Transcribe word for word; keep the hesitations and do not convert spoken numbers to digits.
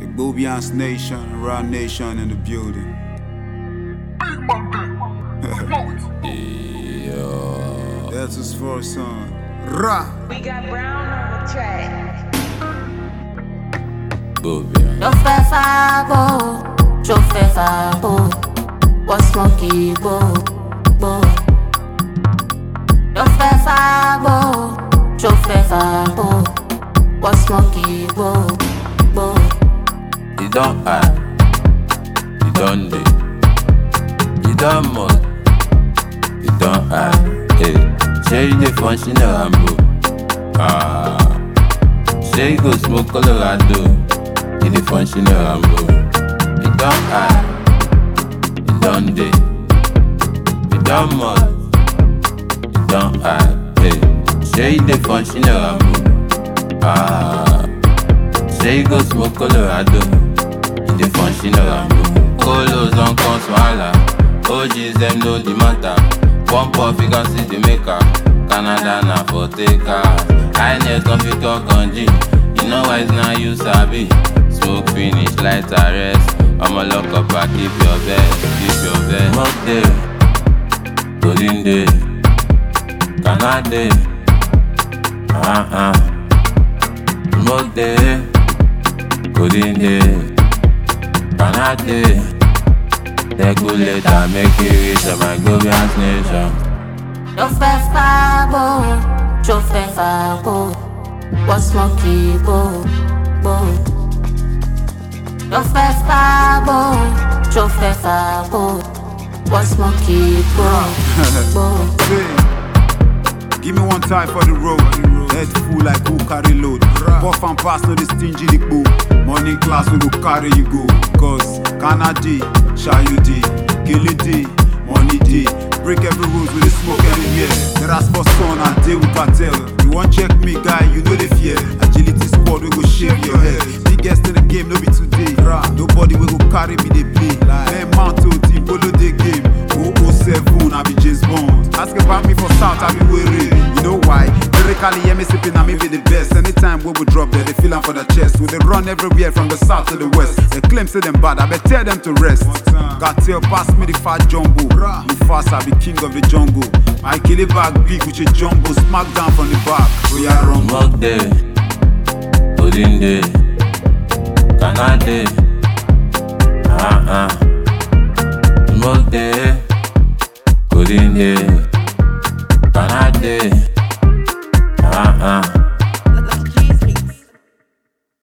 Boobians Nation, Raw Nation in the building. Yeah. That's his first son. Ra. We got Brown on the track. Boobians. Yo fais fabo, yo fais fabo. What's monkey bo, bo. Yo fais fabo, yo fais fabo. What's monkey bo, bo. You don't act, you don't do, you don't must, you don't act. Hey, say you the functional Rambo. Ah, say you go smoke Colorado. You the functional Rambo. You don't act, you don't do, you don't must, you don't act. Hey, say you the functional Rambo. Ah, say you go smoke Colorado. The functional Rambo. Colos on Conswala. O Gs them know the matter. Pump up, you can see the maker. Canada na for taker. Highness don't fit talk on G. You know why it's not you sabi. Smoke finish, light arrest. I'ma lock up, I keep your best, keep your best. Smoke day, golden day, Canada. Uh uh. Smoke day, golden day. Canada, regulator, make it reach to my Boobians Nation. Yo fais fabo, yo fais fabo. What's monkey bo, bo. Yo fais fabo, yo fais fabo. What's monkey bo, bo. Say, give me one time for the road. Head full like who carry load. Puff and pass no the stingy the boo. Morning class we go carry you go. Cause Canada, shy you D, kill you D, money D. Break every rules with the smoke anywhere. There as for son and day we can tell. You want check me guy, you know the fear. Agility squad we go shave your head. Biggest in the game, no be today. Nobody we go carry me they play. Man mount to team, follow the game. oh oh seven, I be James Bond. Ask about me for South, I be weary. You know why? Lyrically, yeah, me sipping, I me be the best. Anytime we will drop there, they feel am for the chest. We they run everywhere from the south to the west. They claim say them bad, I bet tell them to rest. Got tail pass me the fat jumbo. Me fast, I be king of the jungle. I kill it back big with a jumbo. Smack down from the back. We are wrong. Smoke day, golden day, Canada. Uh uh. Smoke day, golden day.